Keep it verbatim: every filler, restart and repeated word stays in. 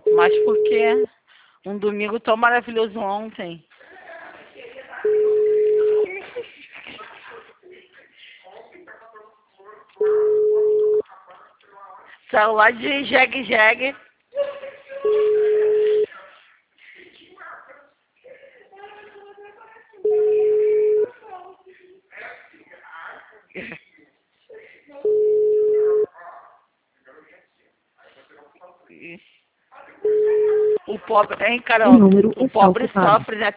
Mas por quê? Um domingo tão maravilhoso ontem. Saiu lá de jegue-jegue. O pobre, hein, Carol? O número O está pobre ocupado. sofre, né?